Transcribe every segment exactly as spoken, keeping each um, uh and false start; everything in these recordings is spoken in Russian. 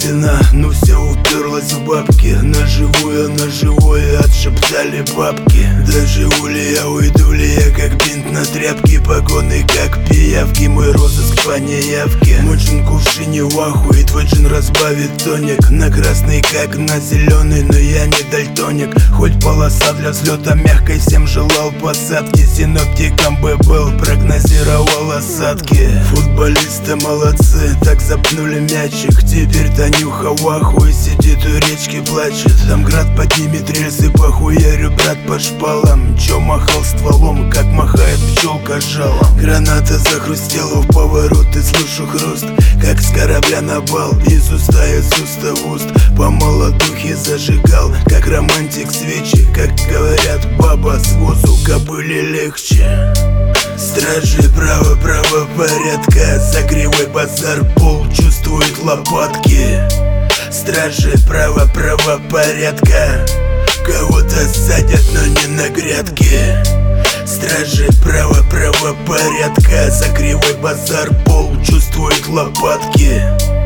спина, ну все уперлась в бабки. На живую, на живое отшептали бабки. Доживу ли я, уйду ли я, как бинт на тряпке. Погоны как пиявки, мой розыск по неявке. Мой джин кувшине в ахуе, твой джин разбавит тоник. На красный как на зеленый, но я не дальтоник. Хоть полоса для взлета мягкой, всем желал посадки. Синоптиком бы был, прогнозировал осадки. Футболисты молодцы, так запнули мячик. Теперь Танюха в ахуе сидит у речки, плачет. Там град поднимет рельсы, похуярю брат по шпалам. Чё махал стволом, как махает пчелка жалом. Граната захрустела в поворот и слышу хруст, как с корабля на бал, из уста из уста в уст. По молодухе зажигал, как романтик свечи. Как говорят, баба с возу кобыле легче. Стражи право, право порядка, за кривой базар пол чувствует лопатки. Стражи право, право порядка, кого-то садят, но не на грядке. Стражи право, право порядка, за кривой базар пол чувствует лопатки.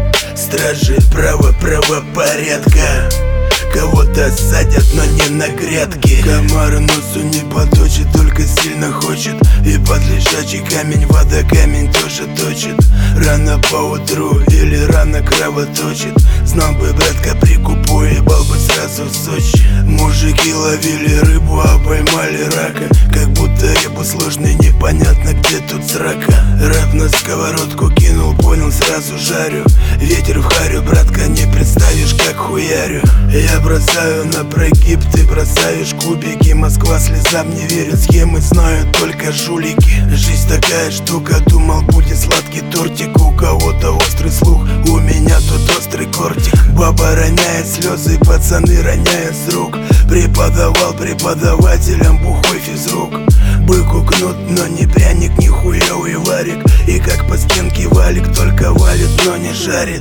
Стражи право, право порядка, кого-то садят, но не на грядке. Комар носу не поточит, только сильно хочет. И под лежачий камень вода камень тоже точит. Рано поутру или рано кровоточит. Знал бы, братка, прикупу, ебал бы сразу в Сочи. Мужики ловили рыбу, а поймали рака. Как будто рыбу сложный, непонятно где тут срака. Рэп на сковородку кинул, понял, сразу жарю. Ветер в харю, братка, не представишь, как хуярю. Я бросаю на прогиб, ты бросаешь кубики. Москва слезам не верит, схемы знают только жулики. Жизнь такая штука, думал будет сладкий тортик. У кого-то острый слух, у меня тут острый кортик. Баба роняет слезы, пацаны роняют с рук. Преподавал преподавателям бухой физрук. Быку кнут, но не пряник, не хуёвый варик. И как по стенке валик, только валит, но не жарит.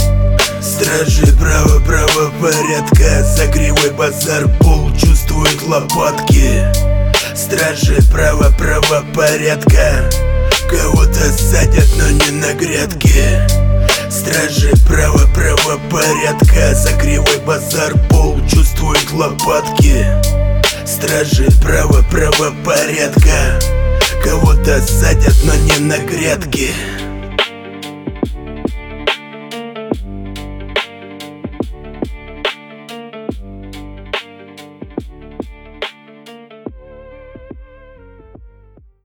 Стражи право, право порядка, за кривой базар пол чувствует лопатки. Стражи право, право порядка, кого-то садят, но не на грядке. Стражи право, право порядка, за кривой базар пол чувствует лопатки. Стражи право, право порядка, кого-то садят, но не на грядке.